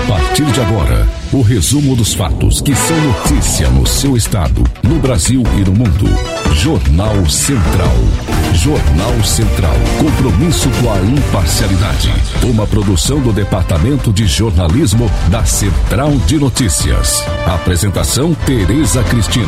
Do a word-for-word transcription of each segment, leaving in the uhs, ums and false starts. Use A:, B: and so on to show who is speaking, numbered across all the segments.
A: A partir de agora, o resumo dos fatos que são notícia no seu estado, no Brasil e no mundo. Jornal Central. Jornal Central. Compromisso com a imparcialidade. Uma produção do Departamento de Jornalismo da Central de Notícias. Apresentação Tereza Cristina.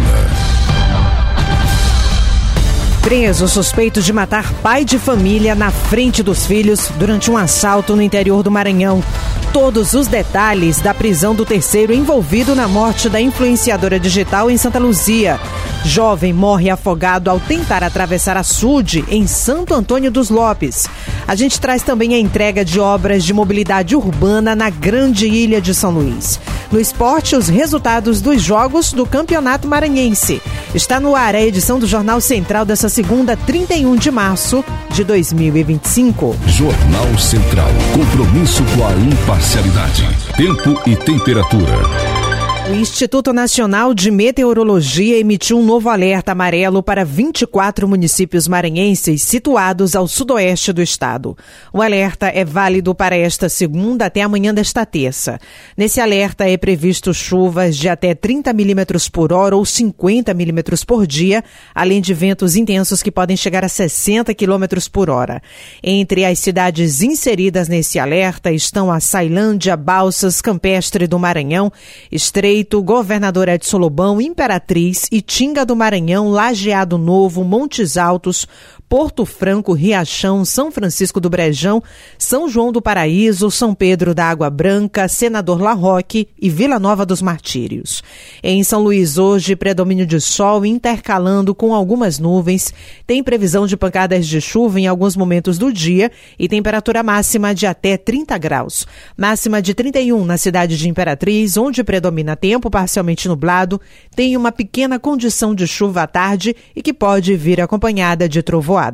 B: Preso suspeito de matar pai de família na frente dos filhos durante um assalto no interior do Maranhão. Todos os detalhes da prisão do terceiro envolvido na morte da influenciadora digital em Santa Luzia. Jovem morre afogado ao tentar atravessar açude em Santo Antônio dos Lopes. A gente traz também a entrega de obras de mobilidade urbana na Grande Ilha de São Luís. No esporte, os resultados dos jogos do Campeonato Maranhense. Está no ar a edição do Jornal Central dessa segunda, trinta e um de março de dois mil e vinte e cinco.
A: Jornal Central. Compromisso com a imparcialidade. Tempo e temperatura.
B: O Instituto Nacional de Meteorologia emitiu um novo alerta amarelo para vinte e quatro municípios maranhenses situados ao sudoeste do estado. O alerta é válido para esta segunda até amanhã desta terça. Nesse alerta é previsto chuvas de até trinta milímetros por hora ou cinquenta milímetros por dia, além de ventos intensos que podem chegar a sessenta quilômetros por hora. Entre as cidades inseridas nesse alerta estão a Sailândia, Balsas, Campestre do Maranhão, Estreito, Governador Edson Lobão, Imperatriz, Itinga do Maranhão, Lajeado Novo, Montes Altos, Porto Franco, Riachão, São Francisco do Brejão, São João do Paraíso, São Pedro da Água Branca, Senador La Roque e Vila Nova dos Martírios. Em São Luís, hoje, predomínio de sol intercalando com algumas nuvens. Tem previsão de pancadas de chuva em alguns momentos do dia e temperatura máxima de até trinta graus. Máxima de trinta e um na cidade de Imperatriz, onde predomina tempo parcialmente nublado, tem uma pequena condição de chuva à tarde e que pode vir acompanhada de trovoadas.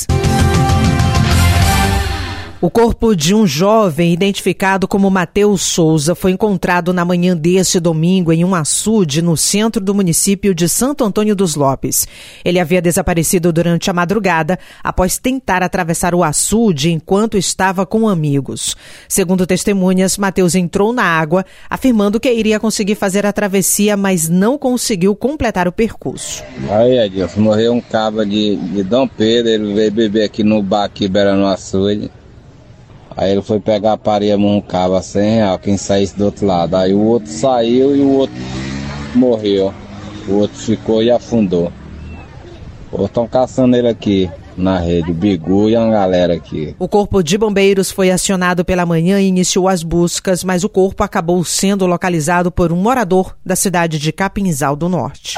B: O corpo de um jovem identificado como Matheus Souza foi encontrado na manhã deste domingo em um açude no centro do município de Santo Antônio dos Lopes. Ele havia desaparecido durante a madrugada após tentar atravessar o açude enquanto estava com amigos. Segundo testemunhas, Matheus entrou na água afirmando que iria conseguir fazer a travessia, mas não conseguiu completar o percurso.
C: Aí, Edilson, morreu um cabo de, de Dom Pedro, ele veio beber aqui no bar aqui beirando o açude. Aí ele foi pegar a pareia, um cabo a cem reais, quem saísse do outro lado. Aí o outro saiu e o outro morreu. O outro ficou e afundou. Estão caçando ele aqui na rede, o Bigu e uma galera aqui.
B: O corpo de bombeiros foi acionado pela manhã e iniciou as buscas, mas o corpo acabou sendo localizado por um morador da cidade de Capinzal do Norte.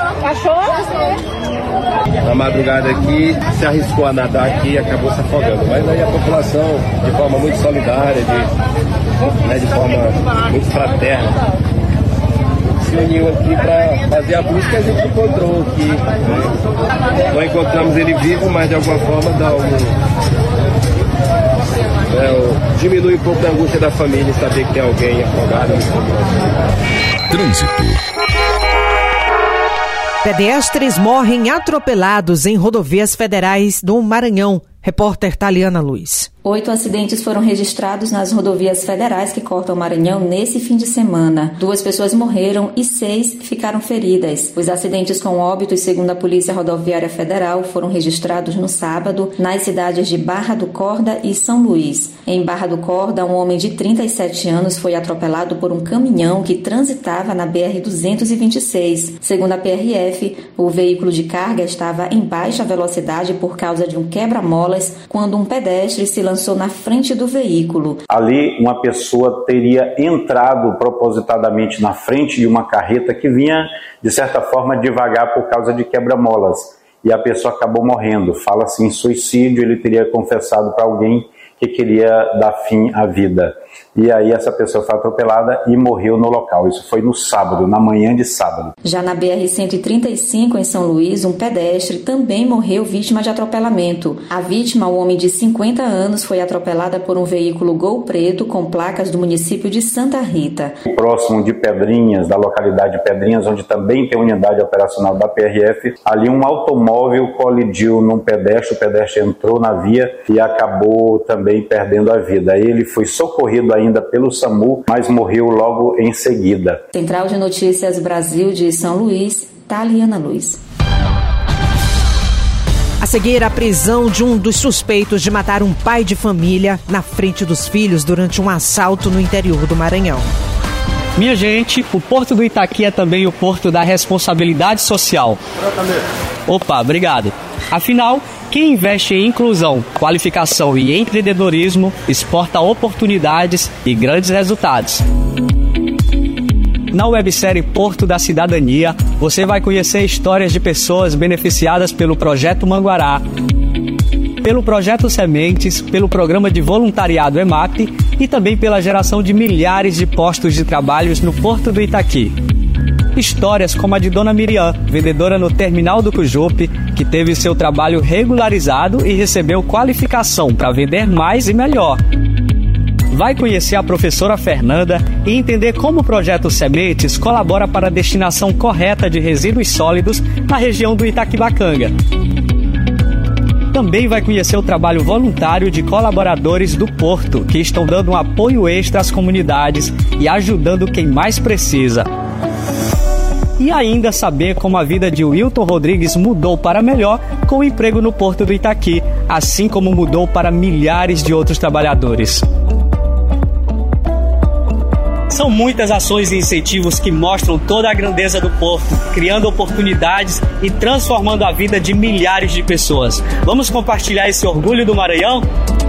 D: Na madrugada aqui, se arriscou a nadar aqui e acabou se afogando. Mas aí a população, de forma muito solidária, de, né, de forma muito fraterna, se uniu aqui para fazer a busca e a gente encontrou aqui. Né? Não encontramos ele vivo, mas de alguma forma dá um, é, diminui um pouco da angústia da família em saber que tem alguém afogado.
A: Trânsito.
B: Pedestres morrem atropelados em rodovias federais do Maranhão. Repórter Taliana Luiz.
E: Oito acidentes foram registrados nas rodovias federais que cortam o Maranhão nesse fim de semana. Duas pessoas morreram e seis ficaram feridas. Os acidentes com óbitos, segundo a Polícia Rodoviária Federal, foram registrados no sábado nas cidades de Barra do Corda e São Luís. Em Barra do Corda, um homem de trinta e sete anos foi atropelado por um caminhão que transitava na B R duzentos e vinte e seis. Segundo a P R F, o veículo de carga estava em baixa velocidade por causa de um quebra-molas quando um pedestre se lançou na frente do veículo.
F: Ali, uma pessoa teria entrado propositadamente na frente de uma carreta que vinha, de certa forma, devagar por causa de quebra-molas. E a pessoa acabou morrendo. Fala-se em suicídio, ele teria confessado para alguém que queria dar fim à vida. E aí essa pessoa foi atropelada e morreu no local. Isso foi no sábado, na manhã de sábado.
E: Já na B R cento e trinta e cinco, em São Luís, um pedestre também morreu vítima de atropelamento. A vítima, um homem de cinquenta anos, foi atropelada por um veículo Gol Preto com placas do município de Santa Rita.
F: Próximo de Pedrinhas, da localidade de Pedrinhas, onde também tem unidade operacional da P R F, ali um automóvel colidiu num pedestre, o pedestre entrou na via e acabou também também perdendo a vida. Ele foi socorrido ainda pelo SAMU, mas morreu logo em seguida.
E: Central de Notícias Brasil de São Luís, Taliana Luiz.
B: A seguir, a prisão de um dos suspeitos de matar um pai de família na frente dos filhos durante um assalto no interior do Maranhão.
G: Minha gente, o Porto do Itaqui é também o porto da responsabilidade social. Opa, obrigado. Afinal, quem investe em inclusão, qualificação e empreendedorismo exporta oportunidades e grandes resultados. Na websérie Porto da Cidadania, você vai conhecer histórias de pessoas beneficiadas pelo Projeto Manguará, pelo Projeto Sementes, pelo Programa de Voluntariado EMAP e também pela geração de milhares de postos de trabalho no Porto do Itaqui. Histórias como a de Dona Miriam, vendedora no terminal do Cujupe, que teve seu trabalho regularizado e recebeu qualificação para vender mais e melhor. Vai conhecer a professora Fernanda e entender como o Projeto Sementes colabora para a destinação correta de resíduos sólidos na região do Itaquibacanga. Também vai conhecer o trabalho voluntário de colaboradores do Porto, que estão dando um apoio extra às comunidades e ajudando quem mais precisa. E ainda saber como a vida de Wilton Rodrigues mudou para melhor com o emprego no Porto do Itaqui, assim como mudou para milhares de outros trabalhadores. São muitas ações e incentivos que mostram toda a grandeza do Porto, criando oportunidades e transformando a vida de milhares de pessoas. Vamos compartilhar esse orgulho do Maranhão?